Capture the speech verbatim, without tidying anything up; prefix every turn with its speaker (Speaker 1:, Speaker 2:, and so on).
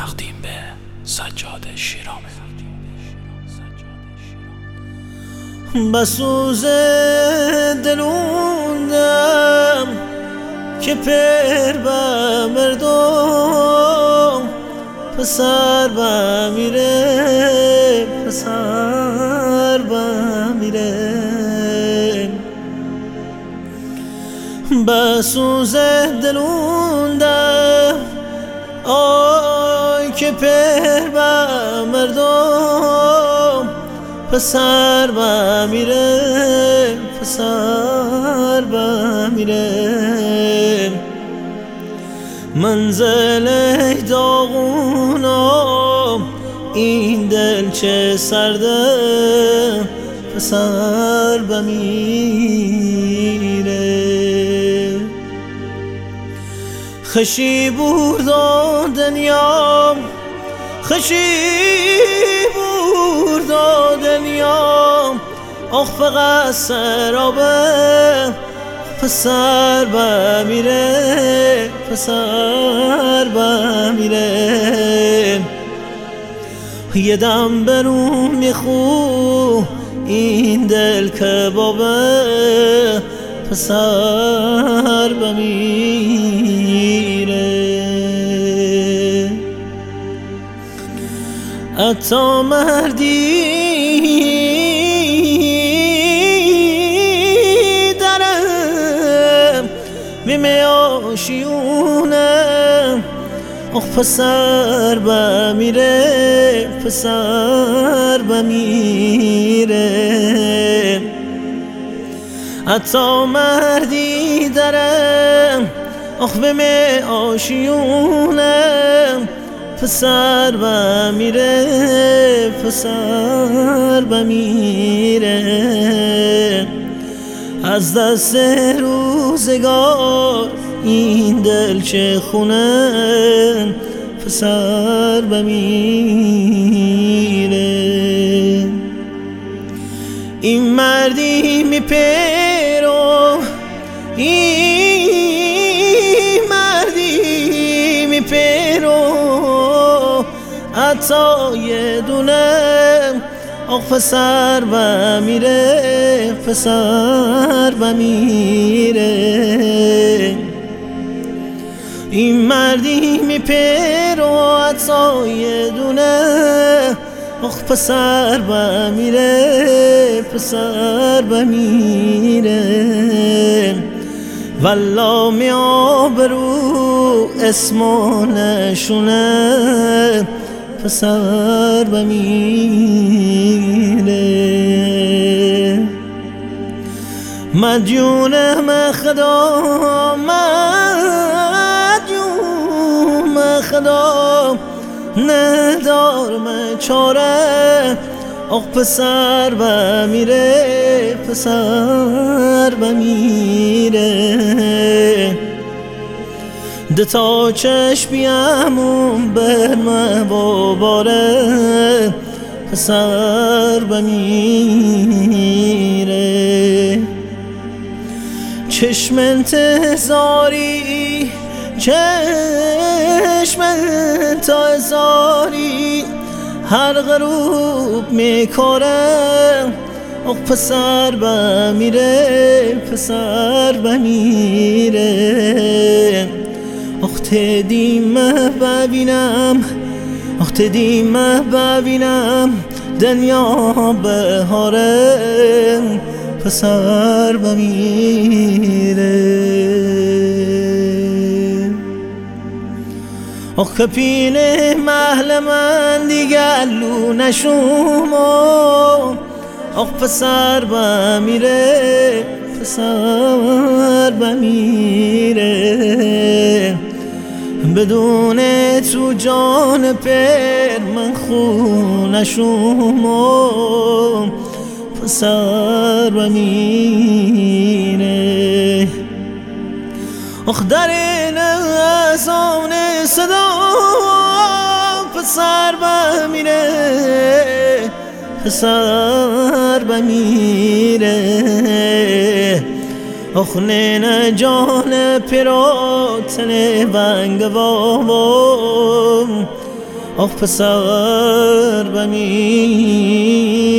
Speaker 1: تقدیم به سجاد شیرامی.
Speaker 2: بسوز دلوندم که پر به مردم، پسر به میره پسر به میره. بسوز دلوندم آی که پر به مردم، پسر به میره پسر به میره. منزل داغونم این دل چه سرده، پسر به میره. خشی بردا دنیا خشی بردا دنیا، آخ فقط سرابه، پسر به میره پسر به میره. یه دم برون میخو این دل کبابه، پسر به میره. حتی مردی درم بیمه آشیونه، آخ پسر به میره پسر به میره. حتی مردی درم آخ بیمه آشیونه، پسر به میره پسر به میره. از دست روزگار این دل چه خونه، پسر به میره. این مردی میپرو این مردی میپرو، حتی یه دونه آخ پسر به میره پسر به میره. این مردی میپرو حتی یه دونه، آخ پسر به میره پسر به میره. والله می آبرو اسمو نشونه، پسر به میره. مدیونم خدا مدیونم خدا، ندارم چاره، آخ پسر به میره پسر به میره. دتا چشمیم برمه باباره، پسر به میره. چشم انتظاری چشم انتظاری هر غروب میکاره، آخ پسر به میره پسر به میره. آخ تدیمه ببینم آخ تدیمه ببینم دنیا بهاره، پسر به میره. آخ کپین محل من دیگر لو نشومو، آخ پسر به میره پسر به میره. بدون تو جان پر من خون نشومو، پسر به میره. آخ در نزان صدا پسر به میره پسر به میره. آخ نه جان پیراتن بنگ بابا، آخ پسر بمیرم